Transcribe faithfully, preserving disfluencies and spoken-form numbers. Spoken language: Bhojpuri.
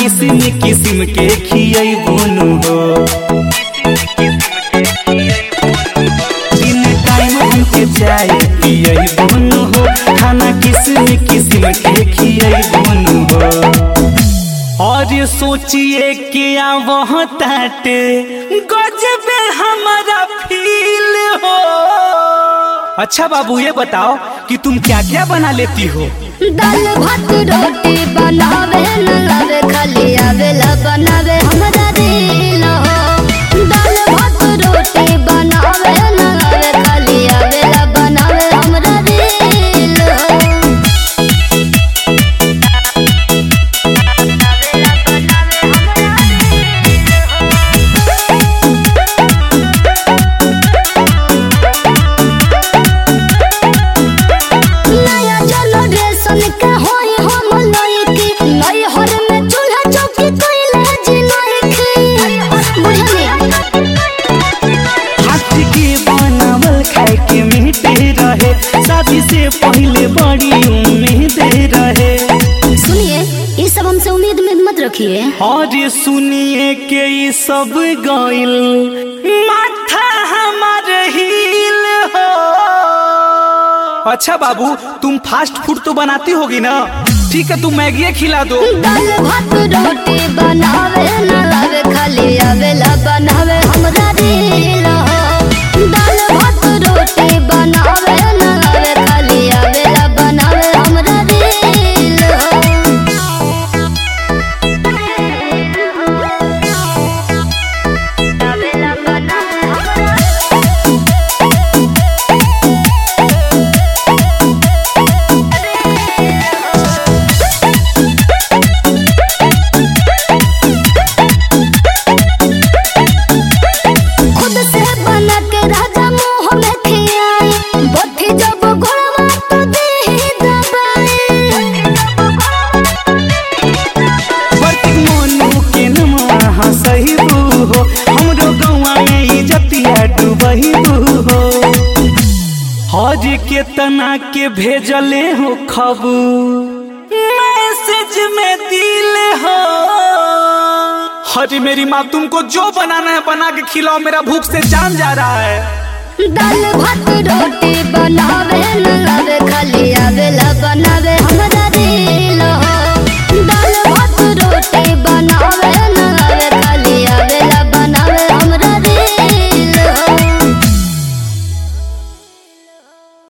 किस्म किस्म के खियाई बोनु हो। दिन टाइम हमके चाय पियाई बोनु हो, खाना किस्म किस्म के खियाई बोनु हो। और सोचिए क्या वह ताटे गजबे हमारा फील हो। अच्छा बाबू ये बताओ कि तुम क्या क्या बना लेती हो? दाल भात रोटी बनावे न आवे, खाली आवेला बनावे हमरा दिल हो। दाल भात रोटी बनावे न आवे, खाली आवेला बनावे हमरा दिल हो। नया जनरेशन के होई हम लइकी, नई हर में चूल्हा चौकी कइले जिनइकी। बुझलिए हाथ के बनावल खाए के मीठे रहे, शादी से पहले बड़ी उम्मीद रहे। सुनिए, ये सब हमसे उम्मीद में मत रखिए। और सुनिए के ये सब गइल माथा हमार हिल हो। अच्छा बाबू तुम फास्ट फूड तो बनाती होगी ना, ठीक है तुम मैगी खिला दो। दाल भात रोटी बनावे न आवे, खाली आवेला बनावे हमरा दिल हो। दाल भात रोटी बनावे न आवे, खाली आवेला बनावे हमरा दिल हो। आवेला बनावे हमरा खुद से बना के राजा मुँह में खियाए, बोथी जब घोड़वा तो देहि दबाए। प्रतीक मोनू के नमः सही हो, हमरो गौवा में इज्जतिया डूबही हो। हज के तना के भेजले हो खबर, मैसेज में दिल हो। हरी मेरी माँ तुमको जो बनाना है बना के खिलाओ, मेरा भूख से जान जा रहा है। दाल भात रोटी